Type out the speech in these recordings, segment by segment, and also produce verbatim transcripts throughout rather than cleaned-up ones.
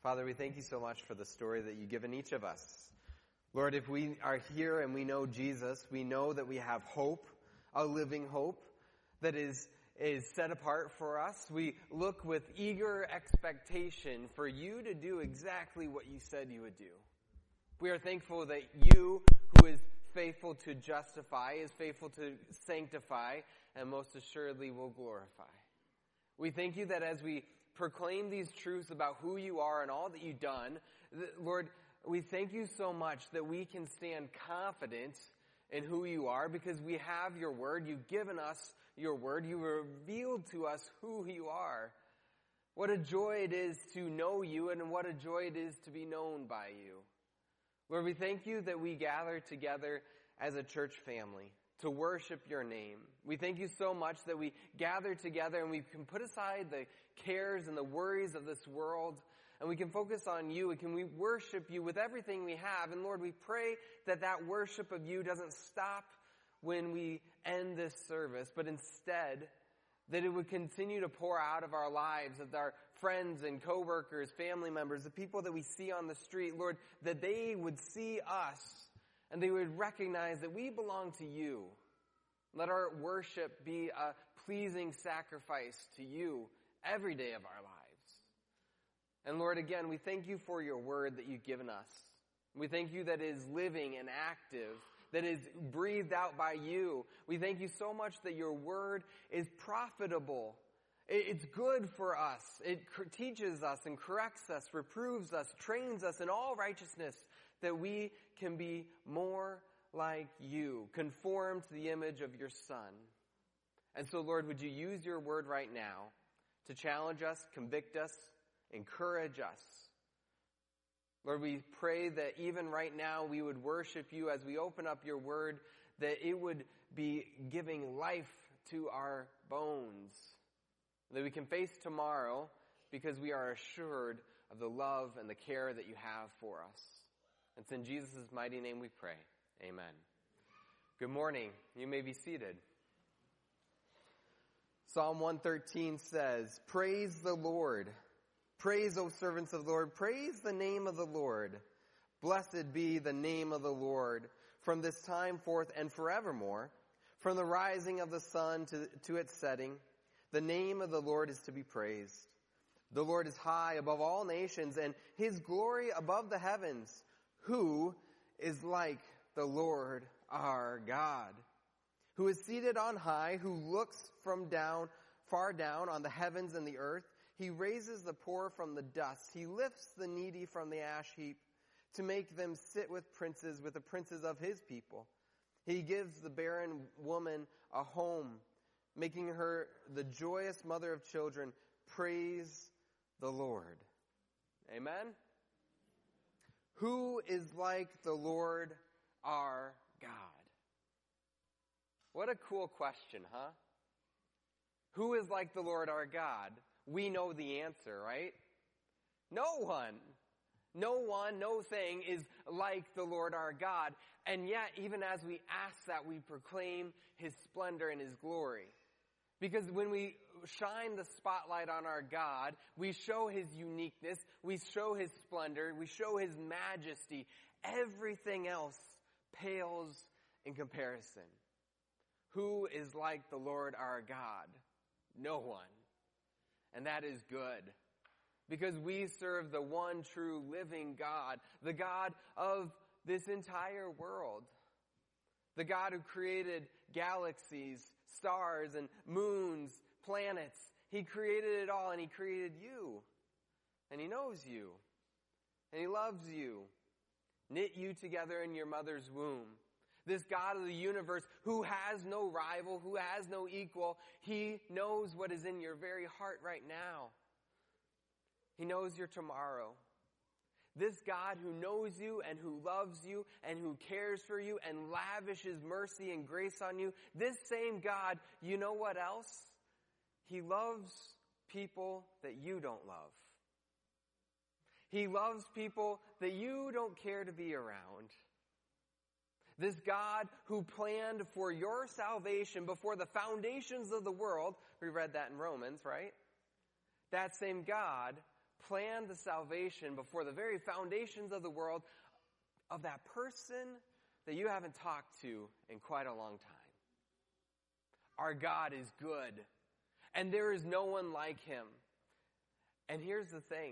Father, we thank you so much for the story that you've given each of us. Lord, if we are here and we know Jesus, we know that we have hope, a living hope that is, is set apart for us. We look with eager expectation for you to do exactly what you said you would do. We are thankful that you, who is faithful to justify, is faithful to sanctify, and most assuredly will glorify. We thank you that as we proclaim these truths about who you are and all that you've done, Lord, we thank you so much that we can stand confident in who you are because we have your word. You've given us your word. You revealed to us who you are. What a joy it is to know you, and what a joy it is to be known by you. Lord, we thank you that we gather together as a church family to worship your name. We thank you so much that we gather together and we can put aside the cares and the worries of this world, and we can focus on you, and can we worship you with everything we have. And Lord, we pray that that worship of you doesn't stop when we end this service, but instead that it would continue to pour out of our lives, of our friends and coworkers, family members, the people that we see on the street, Lord, that they would see us and they would recognize that we belong to you. Let our worship be a pleasing sacrifice to you every day of our lives. And Lord, again, we thank you for your word that you've given us. We thank you that it is living and active, that is breathed out by you. We thank you so much that your word is profitable. It's good for us. It teaches us and corrects us, reproves us, trains us in all righteousness, that we can be more like you, conform to the image of your Son. And so, Lord, would you use your word right now to challenge us, convict us, encourage us. Lord, we pray that even right now we would worship you as we open up your word, that it would be giving life to our bones, that we can face tomorrow because we are assured of the love and the care that you have for us. It's in Jesus' mighty name we pray. Amen. Good morning. You may be seated. Psalm one thirteen says, "Praise the Lord. Praise, O servants of the Lord. Praise the name of the Lord. Blessed be the name of the Lord from this time forth and forevermore. From the rising of the sun to, to its setting, the name of the Lord is to be praised. The Lord is high above all nations, and his glory above the heavens. Who is like the Lord our God, who is seated on high, who looks from down, far down on the heavens and the earth? He raises the poor from the dust. He lifts the needy from the ash heap to make them sit with princes, with the princes of his people. He gives the barren woman a home, making her the joyous mother of children. Praise the Lord." Amen. Who is like the Lord our God? What a cool question, huh? Who is like the Lord our God? We know the answer, right? No one. No one, no thing is like the Lord our God. And yet, even as we ask that, we proclaim his splendor and his glory. Because when we shine the spotlight on our God, we show his uniqueness, we show his splendor, we show his majesty. Everything else pales in comparison. Who is like the Lord our God? No one. And that is good. Because we serve the one true living God, the God of this entire world. The God who created galaxies, stars, and moons, planets. He created it all, and he created you. And he knows you. And he loves you. Knit you together in your mother's womb. This God of the universe who has no rival, who has no equal, he knows what is in your very heart right now. He knows your tomorrow. This God who knows you and who loves you and who cares for you and lavishes mercy and grace on you, this same God, you know what else? He loves people that you don't love. He loves people that you don't care to be around. This God who planned for your salvation before the foundations of the world, we read that in Romans, right? That same God planned the salvation before the very foundations of the world of that person that you haven't talked to in quite a long time. Our God is good, and there is no one like him. And here's the thing.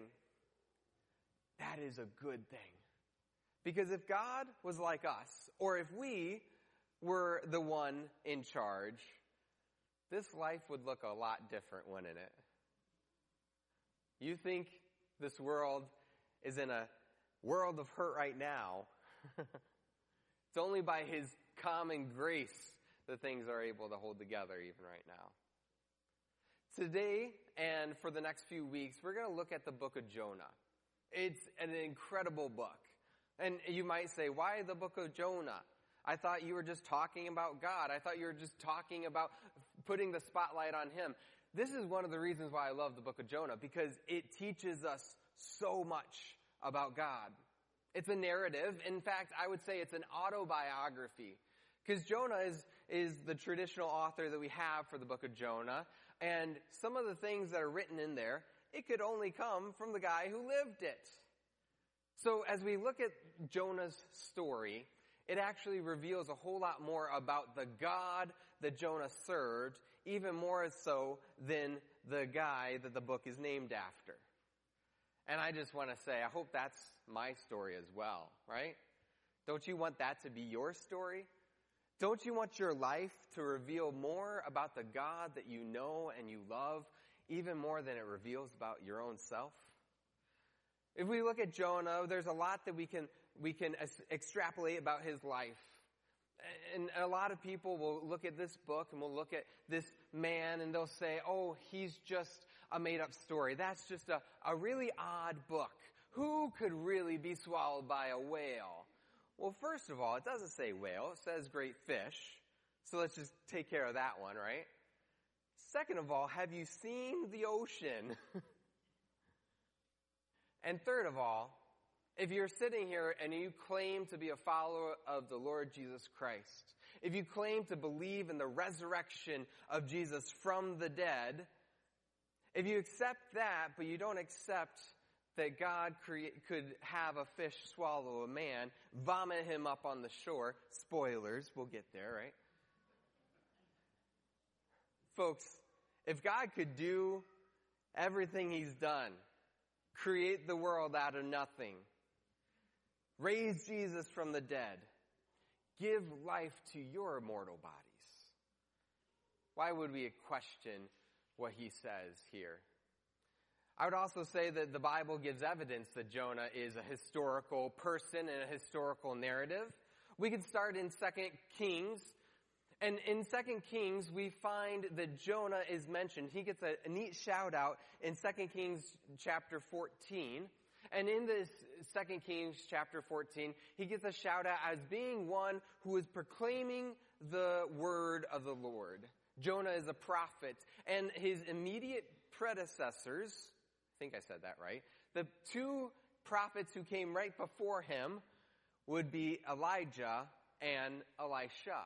That is a good thing. Because if God was like us, or if we were the one in charge, this life would look a lot different, wouldn't it? You think this world is in a world of hurt right now. It's only by his common grace that things are able to hold together even right now. Today and for the next few weeks, we're going to look at the book of Jonah. It's an incredible book. And you might say, why the book of Jonah? I thought you were just talking about God. I thought you were just talking about putting the spotlight on him. This is one of the reasons why I love the book of Jonah, because it teaches us so much about God. It's a narrative. In fact, I would say it's an autobiography. Because Jonah is, is the traditional author that we have for the book of Jonah. And some of the things that are written in there, it could only come from the guy who lived it. So as we look at Jonah's story, it actually reveals a whole lot more about the God that Jonah served, even more so than the guy that the book is named after. And I just want to say, I hope that's my story as well, right? Don't you want that to be your story? Don't you want your life to reveal more about the God that you know and you love, even more than it reveals about your own self? If we look at Jonah, there's a lot that we can we can es- extrapolate about his life. And a lot of people will look at this book and will look at this man and they'll say, oh, he's just a made-up story. That's just a, a really odd book. Who could really be swallowed by a whale? Well, first of all, it doesn't say whale. It says great fish. So let's just take care of that one, right? Second of all, have you seen the ocean? And third of all, if you're sitting here and you claim to be a follower of the Lord Jesus Christ, if you claim to believe in the resurrection of Jesus from the dead, if you accept that, but you don't accept that God create, could have a fish swallow a man, vomit him up on the shore, spoilers, we'll get there, right? Folks, if God could do everything he's done, create the world out of nothing, raise Jesus from the dead, give life to your mortal bodies, why would we question what he says here? I would also say that the Bible gives evidence that Jonah is a historical person and a historical narrative. We could start in Second Kings. And in Second Kings, we find that Jonah is mentioned. He gets a, a neat shout out in Second Kings chapter fourteen. And in this Second Kings chapter fourteen, he gets a shout out as being one who is proclaiming the word of the Lord. Jonah is a prophet, and his immediate predecessors, I think I said that right, the two prophets who came right before him would be Elijah and Elisha.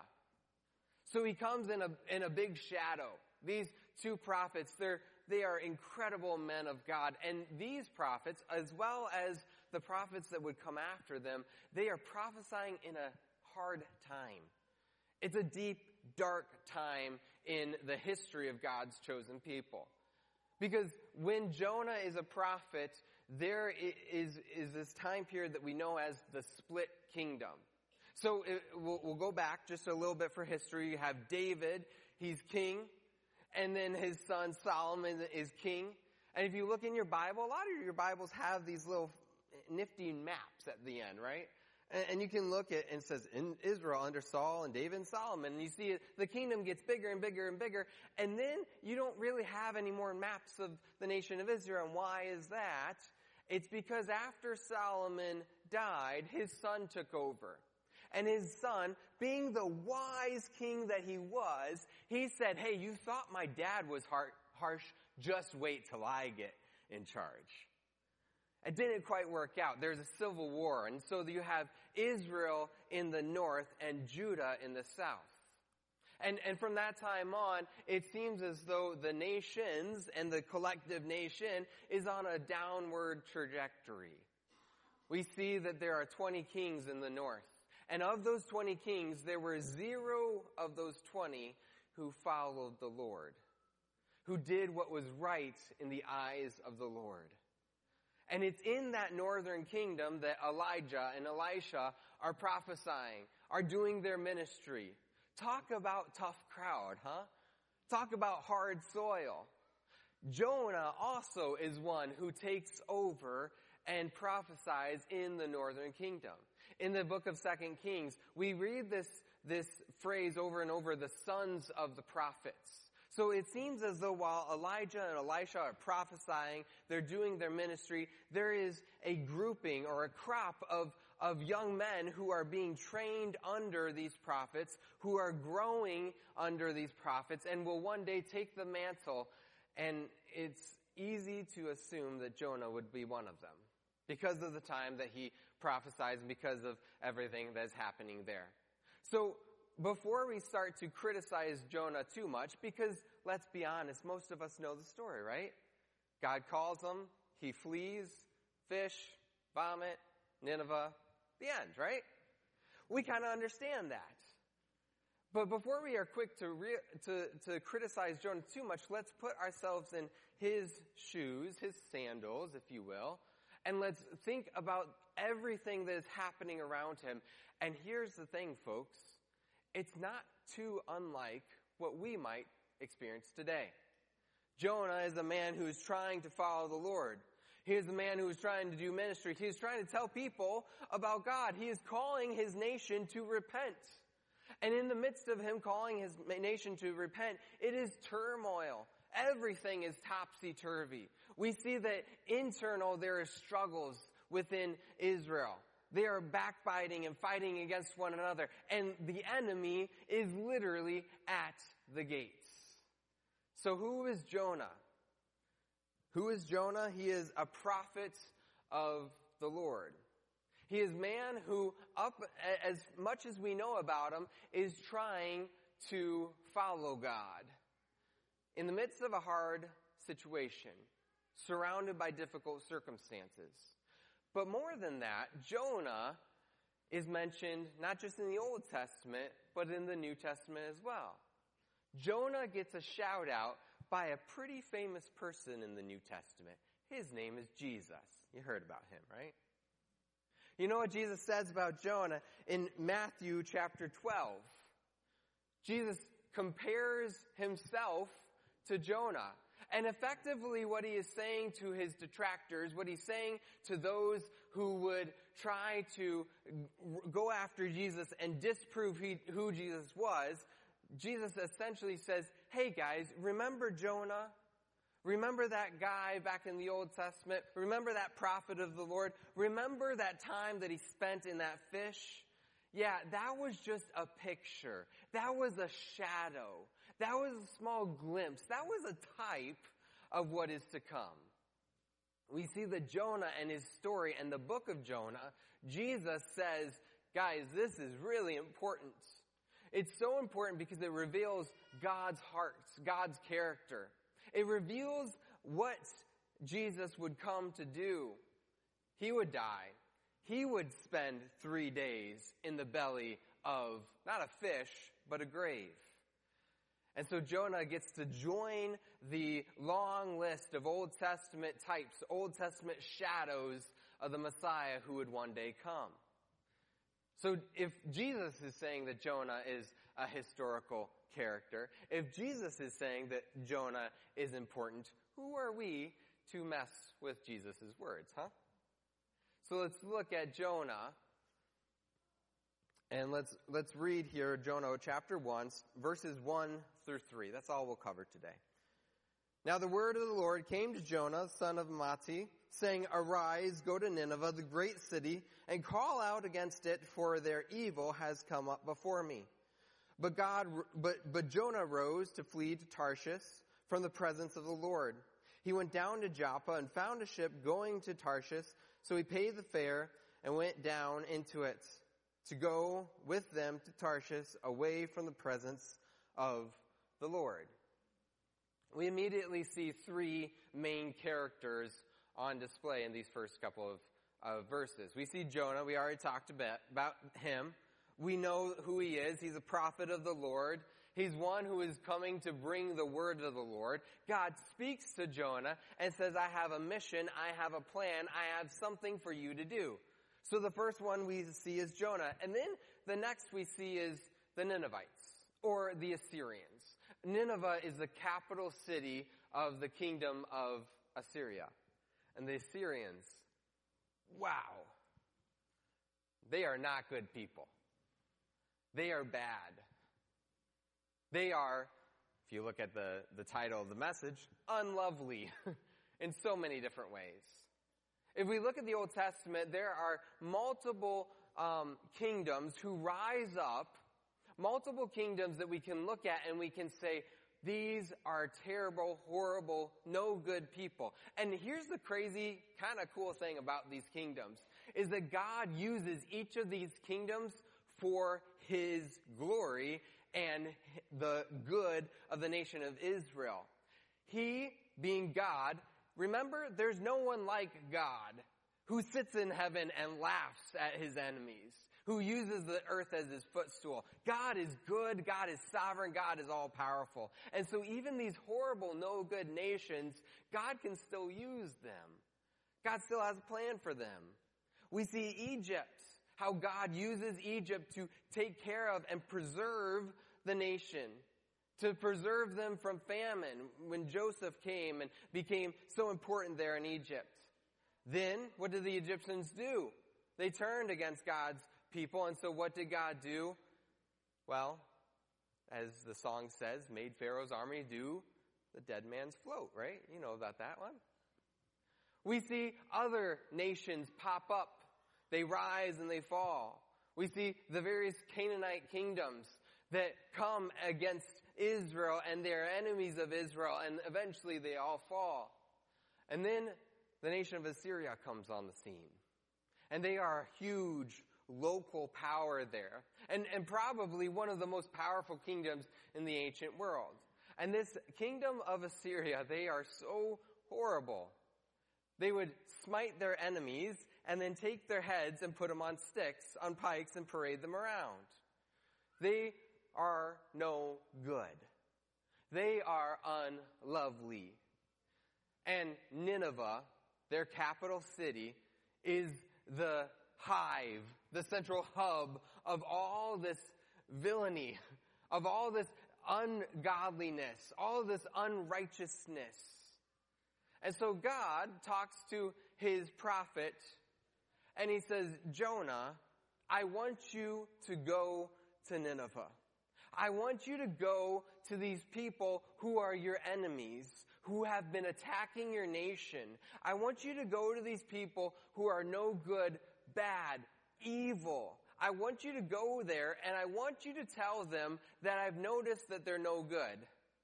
So he comes in a in a big shadow. These two prophets, they're they are incredible men of God. And these prophets, as well as the prophets that would come after them, they are prophesying in a hard time. It's a deep, dark time in the history of God's chosen people. Because when Jonah is a prophet, there is, is this time period that we know as the split kingdom. So it, we'll, we'll go back just a little bit for history. You have David, he's king, and then his son Solomon is king. And if you look in your Bible, a lot of your Bibles have these little nifty maps at the end, right? And, and you can look at and it says in Israel under Saul and David and Solomon, and you see it, the kingdom gets bigger and bigger and bigger, and then you don't really have any more maps of the nation of Israel. And why is that? It's because after Solomon died, his son took over. And his son, being the wise king that he was, he said, hey, you thought my dad was harsh, just wait till I get in charge. It didn't quite work out. There's a civil war, and so you have Israel in the north and Judah in the south. And, and from that time on, it seems as though the nations and the collective nation is on a downward trajectory. We see that there are twenty kings in the north. And of those twenty kings, there were zero of those twenty who followed the Lord, who did what was right in the eyes of the Lord. And it's in that northern kingdom that Elijah and Elisha are prophesying, are doing their ministry. Talk about tough crowd, huh? Talk about hard soil. Jonah also is one who takes over and prophesies in the northern kingdom. In the book of Second Kings, we read this, this phrase over and over, the sons of the prophets. So it seems as though while Elijah and Elisha are prophesying, they're doing their ministry, there is a grouping or a crop of, of young men who are being trained under these prophets, who are growing under these prophets, and will one day take the mantle. And it's easy to assume that Jonah would be one of them, because of the time that he prophesies and because of everything that is happening there. So before we start to criticize Jonah too much, because let's be honest, most of us know the story, right? God calls him, he flees, fish, vomit, Nineveh, the end, right? We kind of understand that. But before we are quick to, re- to to criticize Jonah too much, let's put ourselves in his shoes, his sandals, if you will, and let's think about everything that is happening around him. And here's the thing, folks. It's not too unlike what we might experience today. Jonah is a man who is trying to follow the Lord. He is a man who is trying to do ministry. He is trying to tell people about God. He is calling his nation to repent. And in the midst of him calling his nation to repent, it is turmoil. Everything is topsy-turvy. We see that internal there are struggles within Israel. They are backbiting and fighting against one another. And the enemy is literally at the gates. So who is Jonah? Who is Jonah? He is a prophet of the Lord. He is man who, up as much as we know about him, is trying to follow God. In the midst of a hard situation, surrounded by difficult circumstances. But more than that, Jonah is mentioned not just in the Old Testament, but in the New Testament as well. Jonah gets a shout out by a pretty famous person in the New Testament. His name is Jesus. You heard about him, right? You know what Jesus says about Jonah in Matthew chapter twelve? Jesus compares himself to Jonah. And effectively what he is saying to his detractors, what he's saying to those who would try to go after Jesus and disprove he, who Jesus was, Jesus essentially says, hey guys, remember Jonah? Remember that guy back in the Old Testament? Remember that prophet of the Lord? Remember that time that he spent in that fish? Yeah, that was just a picture. That was a shadow. That was a small glimpse. That was a type of what is to come. We see that Jonah and his story and the book of Jonah, Jesus says, guys, this is really important. It's so important because it reveals God's heart, God's character. It reveals what Jesus would come to do. He would die. He would spend three days in the belly of, not a fish, but a grave. And so Jonah gets to join the long list of Old Testament types, Old Testament shadows of the Messiah who would one day come. So if Jesus is saying that Jonah is a historical character, if Jesus is saying that Jonah is important, who are we to mess with Jesus' words, huh? So let's look at Jonah, and let's let's read here Jonah chapter one, verses one through three. That's all we'll cover today. Now the word of the Lord came to Jonah, son of Amittai, saying, arise, go to Nineveh, the great city, and call out against it, for their evil has come up before me. But God, but, but Jonah rose to flee to Tarshish from the presence of the Lord. He went down to Joppa and found a ship going to Tarshish, so he paid the fare and went down into it to go with them to Tarshish, away from the presence of the Lord. We immediately see three main characters on display in these first couple of, of verses. We see Jonah. We already talked a bit about him. We know who he is. He's a prophet of the Lord. He's one who is coming to bring the word of the Lord. God speaks to Jonah and says, I have a mission, I have a plan, I have something for you to do. So the first one we see is Jonah. And then the next we see is the Ninevites, or the Assyrians. Nineveh is the capital city of the kingdom of Assyria. And the Assyrians, wow, they are not good people. They are bad. They are, if you look at the, the title of the message, unlovely in so many different ways. If we look at the Old Testament, there are multiple um, kingdoms who rise up, multiple kingdoms that we can look at and we can say, these are terrible, horrible, no good people. And here's the crazy, kind of cool thing about these kingdoms, is that God uses each of these kingdoms for His glory and the good of the nation of Israel. He, being God, remember, there's no one like God who sits in heaven and laughs at His enemies, who uses the earth as His footstool. God is good, God is sovereign, God is all-powerful. And so even these horrible, no-good nations, God can still use them. God still has a plan for them. We see Egypt, how God uses Egypt to take care of and preserve the nation, to preserve them from famine when Joseph came and became so important there in Egypt. Then, what did the Egyptians do? They turned against God's people, and so what did God do? Well, as the song says, made Pharaoh's army do the dead man's float, right? You know about that one. We see other nations pop up. They rise and they fall. We see the various Canaanite kingdoms that come against Israel, and they're enemies of Israel, and eventually they all fall. And then the nation of Assyria comes on the scene. And they are a huge local power there. And, and probably one of the most powerful kingdoms in the ancient world. And this kingdom of Assyria, they are so horrible. They would smite their enemies and then take their heads and put them on sticks, on pikes, and parade them around. They are no good. They are unlovely. And Nineveh, their capital city, is the hive, the central hub of all this villainy, of all this ungodliness, all this unrighteousness. And so God talks to His prophet, and He says, Jonah, I want you to go to Nineveh. I want you to go to these people who are your enemies, who have been attacking your nation. I want you to go to these people who are no good, bad, evil. I want you to go there, and I want you to tell them that I've noticed that they're no good,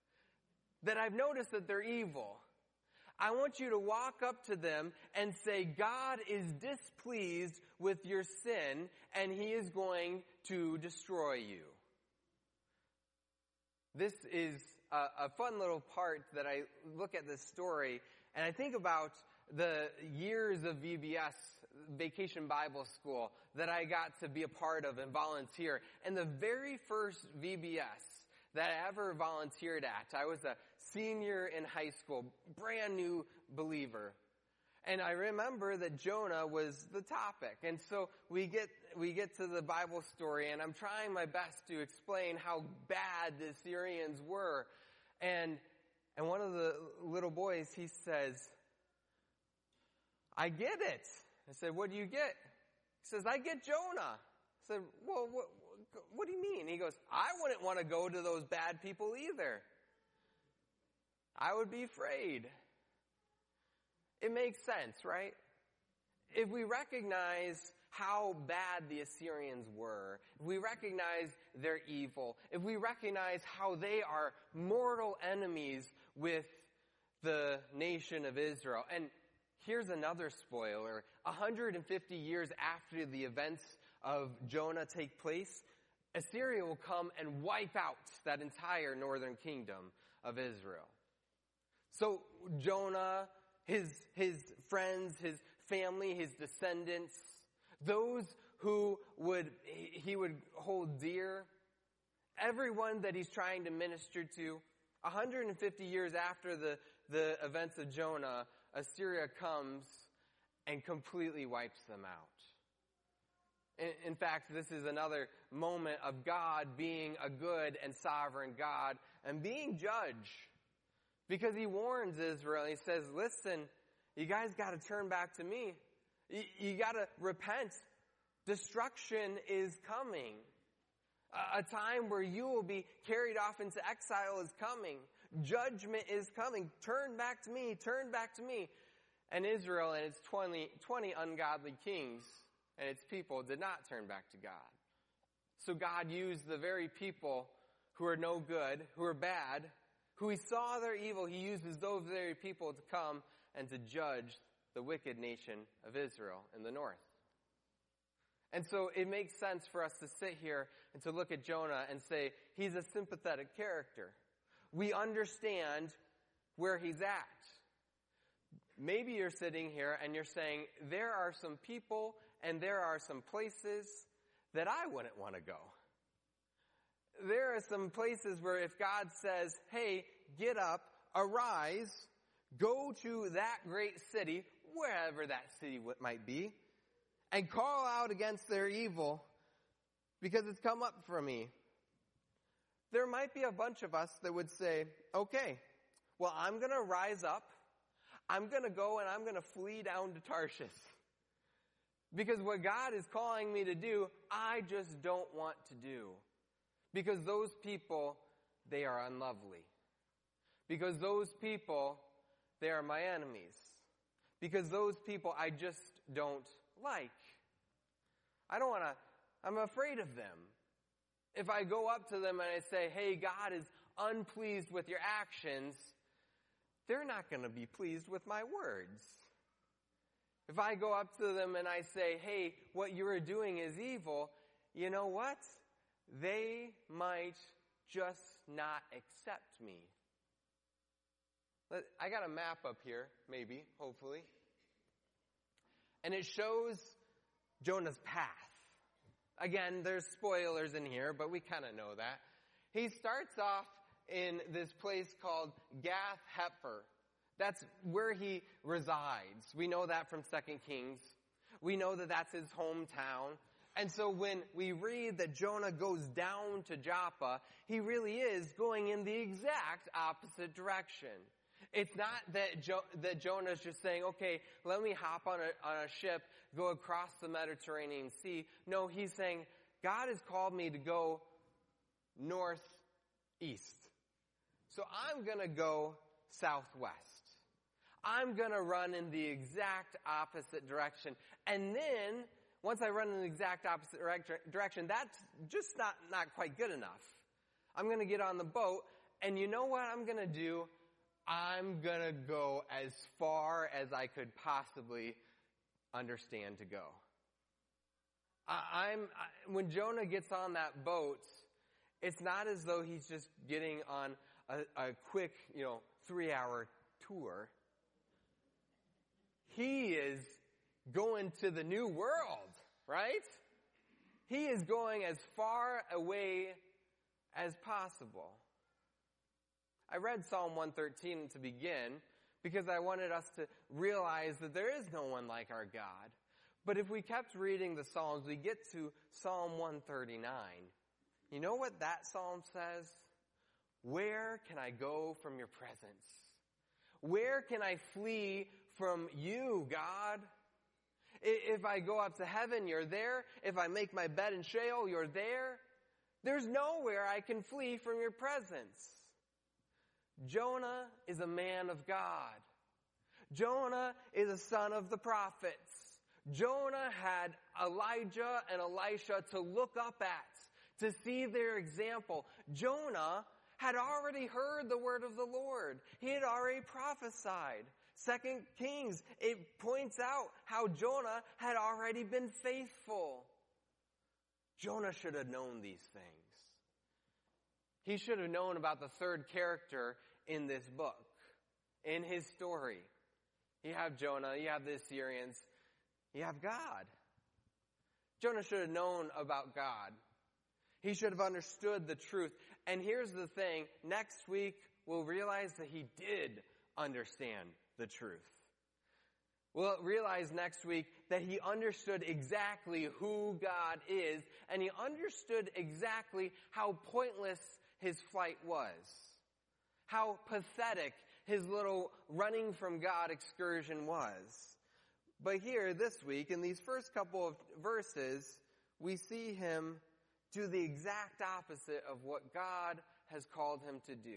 that I've noticed that they're evil. I want you to walk up to them and say, God is displeased with your sin, and He is going to destroy you. This is a, a fun little part that I look at this story, and I think about the years of V B S, Vacation Bible School, that I got to be a part of and volunteer. And the very first V B S that I ever volunteered at, I was a senior in high school, brand new believer. And I remember that Jonah was the topic. And so we get we get to the Bible story, and I'm trying my best to explain how bad the Assyrians were. And and one of the little boys, he says, I get it. I said, what do you get? He says, I get Jonah. I said, well, what, what do you mean? He goes, I wouldn't want to go to those bad people either. I would be afraid. It makes sense, right? If we recognize how bad the Assyrians were, if we recognize their evil, if we recognize how they are mortal enemies with the nation of Israel, and here's another spoiler, one hundred fifty years after the events of Jonah take place, Assyria will come and wipe out that entire northern kingdom of Israel. So Jonah, his, his friends, his family, his descendants, those who would, he would hold dear, everyone that he's trying to minister to, one hundred fifty years after the, the events of Jonah, Assyria comes and completely wipes them out. In, in fact, this is another moment of God being a good and sovereign God and being judge. Because he warns Israel, he says, listen, you guys got to turn back to me. You, you got to repent. Destruction is coming. A, a time where you will be carried off into exile is coming. Judgment is coming. Turn back to me. Turn back to me. And Israel and its twenty, twenty ungodly kings and its people did not turn back to God. So God used the very people who are no good, who are bad, who he saw their evil, he uses those very people to come and to judge the wicked nation of Israel in the north. And so it makes sense for us to sit here and to look at Jonah and say, he's a sympathetic character. We understand where he's at. Maybe you're sitting here and you're saying, there are some people and there are some places that I wouldn't want to go. There are some places where if God says, hey, get up, arise, go to that great city, wherever that city might be, and call out against their evil because it's come up for me. There might be a bunch of us that would say, okay, well, I'm going to rise up. I'm going to go and I'm going to flee down to Tarshish. Because what God is calling me to do, I just don't want to do. Because those people, they are unlovely. Because those people, they are my enemies. Because those people I just don't like. I don't want to, I'm afraid of them. If I go up to them and I say, hey, God is unpleased with your actions, they're not going to be pleased with my words. If I go up to them and I say, hey, what you are doing is evil, you know what? They might just not accept me. I got a map up here, maybe, hopefully. And it shows Jonah's path. Again, there's spoilers in here, but we kind of know that. He starts off in this place called Gath Hepher. That's where he resides. We know that from Second Kings. We know that that's his hometown. And so when we read that Jonah goes down to Joppa, he really is going in the exact opposite direction. It's not that jo- that Jonah's just saying, okay, let me hop on a, on a ship, go across the Mediterranean Sea. No, he's saying, God has called me to go northeast. So I'm going to go southwest. I'm going to run in the exact opposite direction. And then, once I run in the exact opposite direction, that's just not, not quite good enough. I'm going to get on the boat, and you know what I'm going to do? I'm going to go as far as I could possibly understand to go. I, I'm I, when Jonah gets on that boat, it's not as though he's just getting on a, a quick, you know, three-hour tour. He is going to the new world, right? He is going as far away as possible. I read Psalm one thirteen to begin because I wanted us to realize that there is no one like our God. But if we kept reading the Psalms, we get to Psalm one thirty-nine. You know what that psalm says? Where can I go from your presence? Where can I flee from you, God? If I go up to heaven, you're there. If I make my bed in Sheol, you're there. There's nowhere I can flee from your presence. Jonah is a man of God. Jonah is a son of the prophets. Jonah had Elijah and Elisha to look up at, to see their example. Jonah had already heard the word of the Lord. He had already prophesied. Second Kings, it points out how Jonah had already been faithful. Jonah should have known these things. He should have known about the third character in this book, in his story. You have Jonah, you have the Assyrians, you have God. Jonah should have known about God. He should have understood the truth. And here's the thing, next week we'll realize that he did understand the truth. We'll realize next week that he understood exactly who God is, and he understood exactly how pointless his flight was. How pathetic his little running from God excursion was. But here, this week, in these first couple of verses, we see him do the exact opposite of what God has called him to do.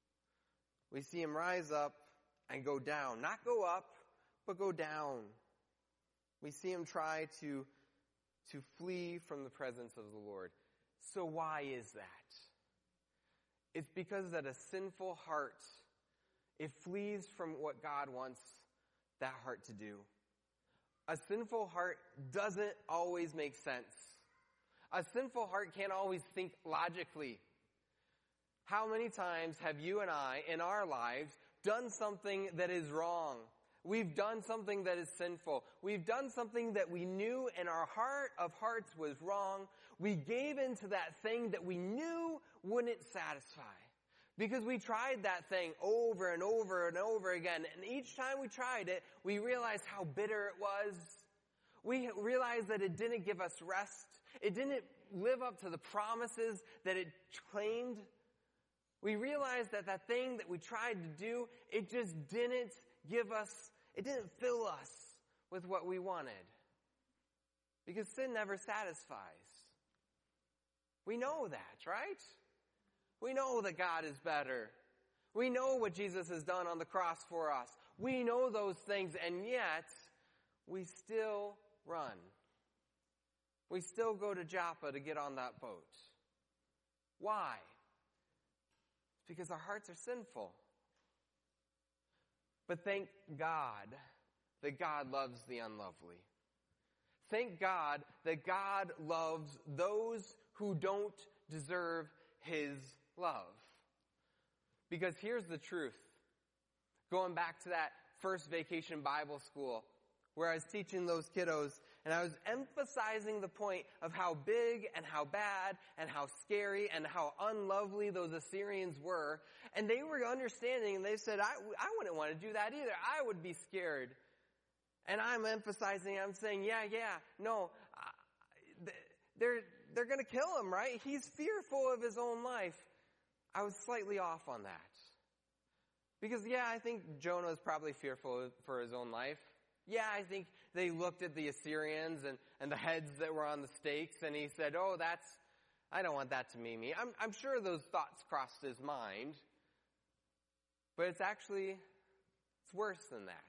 We see him rise up and go down. Not go up, but go down. We see him try to, to flee from the presence of the Lord. So why is that? It's because that a sinful heart, it flees from what God wants that heart to do. A sinful heart doesn't always make sense. A sinful heart can't always think logically. How many times have you and I, in our lives, done something that is wrong? We've done something that is sinful. We've done something that we knew in our heart of hearts was wrong. We gave into that thing that we knew wouldn't satisfy. Because we tried that thing over and over and over again. And each time we tried it, we realized how bitter it was. We realized that it didn't give us rest. It didn't live up to the promises that it claimed. We realized that that thing that we tried to do, it just didn't give us, it didn't fill us with what we wanted. Because sin never satisfies. We know that, right? We know that God is better. We know what Jesus has done on the cross for us. We know those things, and yet we still run. We still go to Joppa to get on that boat. Why? It's because our hearts are sinful. But thank God that God loves the unlovely. Thank God that God loves those who don't deserve his love. Because here's the truth. Going back to that first vacation Bible school where I was teaching those kiddos and I was emphasizing the point of how big and how bad and how scary and how unlovely those Assyrians were. And they were understanding and they said, I, I wouldn't want to do that either. I would be scared. And I'm emphasizing, I'm saying, yeah, yeah, no, uh, they're, they're going to kill him, right? He's fearful of his own life. I was slightly off on that. Because, yeah, I think Jonah is probably fearful for his own life. Yeah, I think they looked at the Assyrians and, and the heads that were on the stakes, and he said, oh, that's, I don't want that to be me. I'm, I'm sure those thoughts crossed his mind. But it's actually, it's worse than that.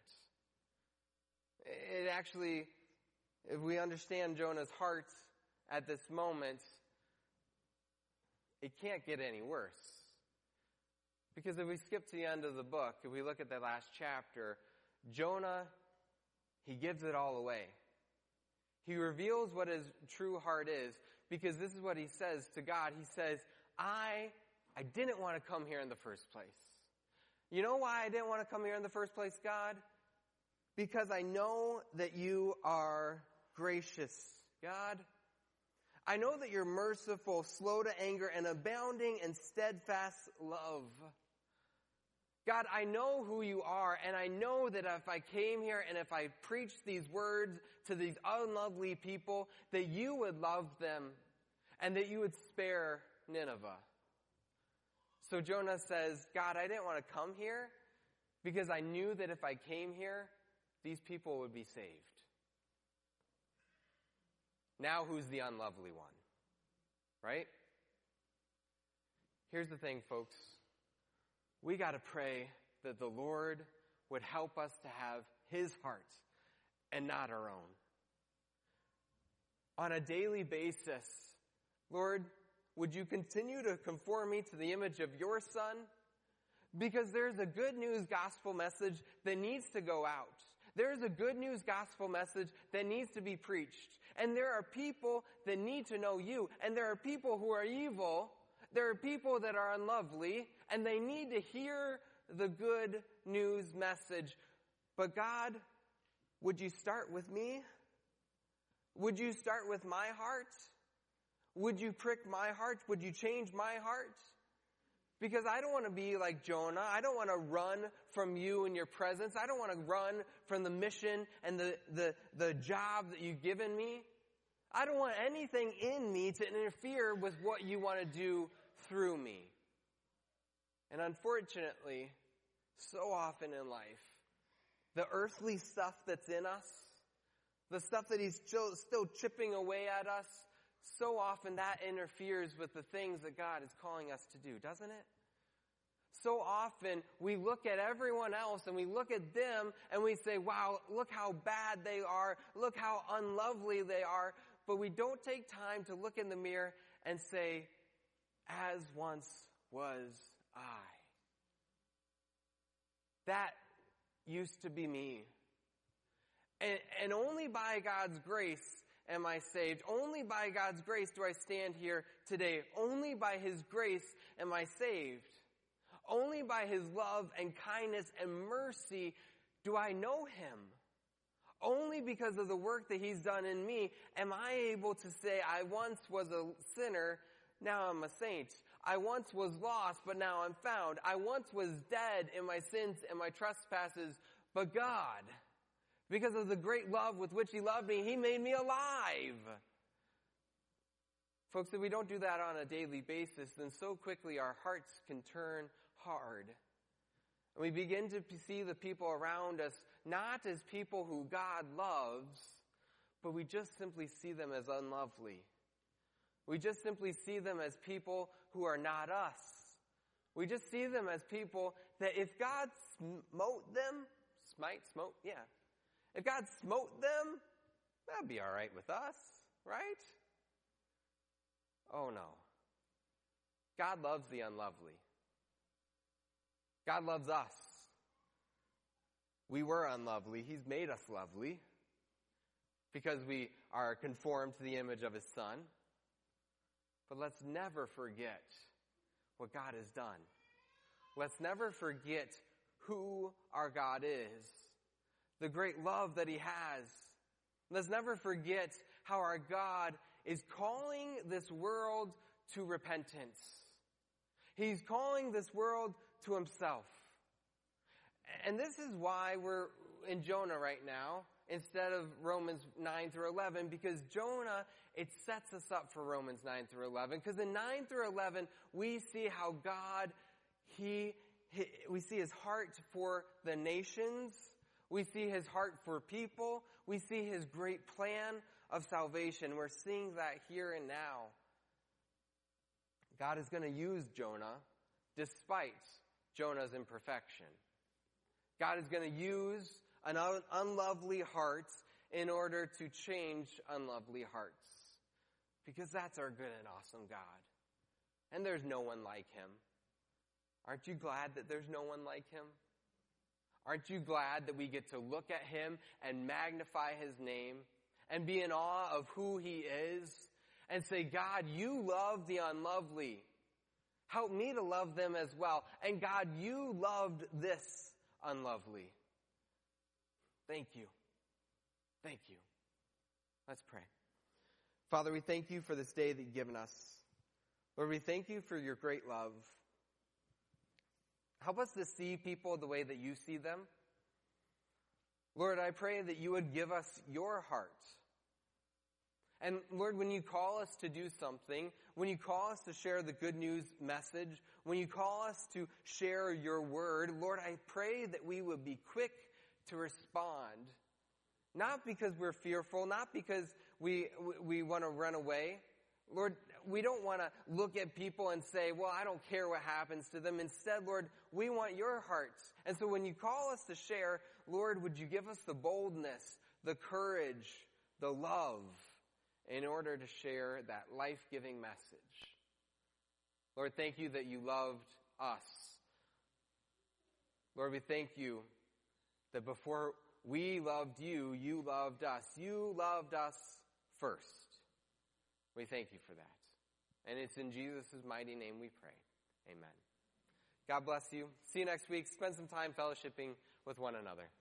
It actually, if we understand Jonah's heart at this moment, it can't get any worse. Because if we skip to the end of the book, if we look at the last chapter, Jonah, he gives it all away. He reveals what his true heart is, because this is what he says to God. He says, I, I didn't want to come here in the first place. You know why I didn't want to come here in the first place, God? Because I know that you are gracious, God. I know that you're merciful, slow to anger, and abounding in steadfast love. God, I know who you are, and I know that if I came here and if I preached these words to these unlovely people, that you would love them and that you would spare Nineveh. So Jonah says, God, I didn't want to come here because I knew that if I came here, these people would be saved. Now who's the unlovely one? Right? Here's the thing, folks. We got to pray that the Lord would help us to have his heart and not our own. On a daily basis, Lord, would you continue to conform me to the image of your Son? Because there's a good news gospel message that needs to go out. There's a good news gospel message that needs to be preached. And there are people that need to know you. And there are people who are evil. There are people that are unlovely. And they need to hear the good news message. But God, would you start with me? Would you start with my heart? Would you prick my heart? Would you change my heart? Because I don't want to be like Jonah. I don't want to run from you and your presence. I don't want to run from the mission and the, the, the job that you've given me. I don't want anything in me to interfere with what you want to do through me. And unfortunately, so often in life, the earthly stuff that's in us, the stuff that he's still, still chipping away at us, so often that interferes with the things that God is calling us to do, doesn't it? So often we look at everyone else and we look at them and we say, wow, look how bad they are, look how unlovely they are, but we don't take time to look in the mirror and say, as once was I. That used to be me. And, and only by God's grace am I saved. Only by God's grace do I stand here today. Only by His grace am I saved. Only by His love and kindness and mercy do I know Him. Only because of the work that He's done in me am I able to say, I once was a sinner, now I'm a saint. I once was lost, but now I'm found. I once was dead in my sins and my trespasses, but God, because of the great love with which He loved me, He made me alive. Folks, if we don't do that on a daily basis, then so quickly our hearts can turn hard. And we begin to see the people around us not as people who God loves, but we just simply see them as unlovely. We just simply see them as people who are not us. We just see them as people that if God smote them, smite, smote, yeah. If God smote them, that'd be all right with us, right? Oh no. God loves the unlovely. God loves us. We were unlovely. He's made us lovely because we are conformed to the image of His Son. But let's never forget what God has done. Let's never forget who our God is, the great love that He has. Let's never forget how our God is calling this world to repentance. He's calling this world to Himself. And this is why we're in Jonah right now instead of Romans nine through eleven, because Jonah, it sets us up for Romans nine through eleven, because in nine through eleven, we see how God, he, he, we see His heart for the nations, we see His heart for people, we see His great plan of salvation. We're seeing that here and now. God is going to use Jonah despite Jonah's imperfection. God is going to use an un- unlovely heart in order to change unlovely hearts. Because that's our good and awesome God. And there's no one like Him. Aren't you glad that there's no one like Him? Aren't you glad that we get to look at Him and magnify His name and be in awe of who He is and say, God, you love the unlovely. Help me to love them as well. And God, you loved this unlovely. Thank you. Thank you. Let's pray. Father, we thank you for this day that you've given us. Lord, we thank you for your great love. Help us to see people the way that you see them. Lord, I pray that you would give us your heart. And Lord, when you call us to do something, when you call us to share the good news message, when you call us to share your word, Lord, I pray that we would be quick to respond. Not because we're fearful, not because we we want to run away. Lord, we don't want to look at people and say, well, I don't care what happens to them. Instead, Lord, we want your hearts. And so when you call us to share, Lord, would you give us the boldness, the courage, the love, in order to share that life-giving message. Lord, thank you that you loved us. Lord, we thank you that before We loved you. You loved us. You loved us first. We thank you for that. And it's in Jesus' mighty name we pray. Amen. God bless you. See you next week. Spend some time fellowshipping with one another.